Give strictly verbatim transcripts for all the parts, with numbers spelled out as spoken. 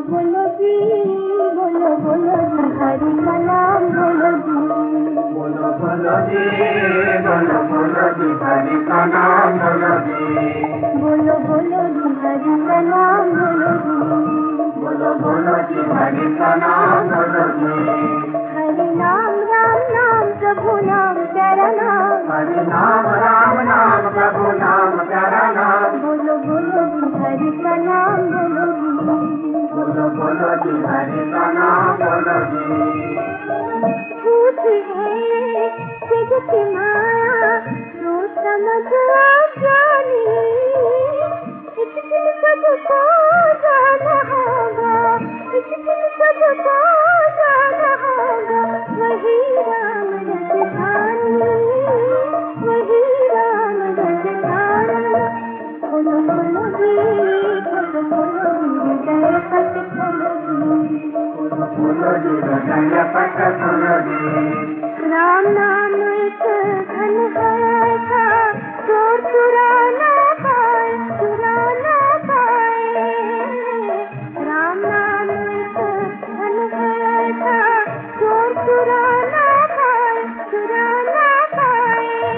बोलो जी, बोलो बोलो जी, हरि का नाम बोलो जी। बोलो बोलो जी, बोलो बोलो जी, हरि का नाम बोलो जी। बोलो बोलो जी, हरि का नाम बोलो जी। बोलो बोलो जी, हरि का नाम बोलो जी। हरि नाम राम नाम प्रभु नाम प्यारा नाम। हरि नाम राम नाम प्रभु नाम प्यारा नाम। बोलो बोलो जी, हरि का नाम बोलो जी। बोलो बोलो जी, हरि का नाम बोलो जी। झूठी है जगत माया, सोच समझ आप जानी। एक दिन सबको जाना होगा, एक दिन सबको जाना होगा। वही राम राजधानी, वही राम राजधानी। बोलो बोलो जी, बोलो बोलो जी, हृदय पट खोलो जी। बोलो जी, हृदय पट खोलो जी। राम नाम एक धन है था, चोर चुरा ना पाए, चुरा ना पाए। राम नाम एक धन है था, चोर चुरा ना पाए, चुरा ना पाए।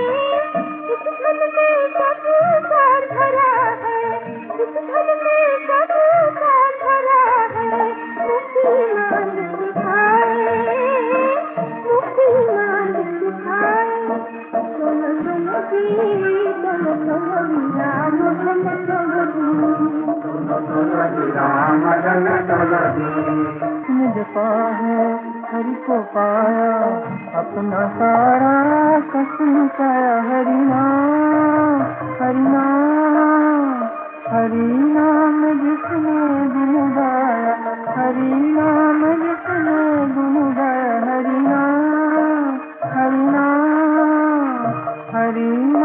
इस धन में सब सार भरा है, इस धन में सब सार भरा है। मुक्ति मांग सिखाए, मुक्ति मांग सिखाए। सुनो सुनो जी, सुनो सुनो जी, राम धन चलो जी। बोलो बोलो जी, राम धन चलो जी। मुझ पाए हरि को पाया, अपना सारा कसम पाया। हरि नाम, हरि नाम, हरि नाम जिसने गुण गाया, हरि नाम जिसने गुण गाया। हरि नाम, हरि नाम, हरि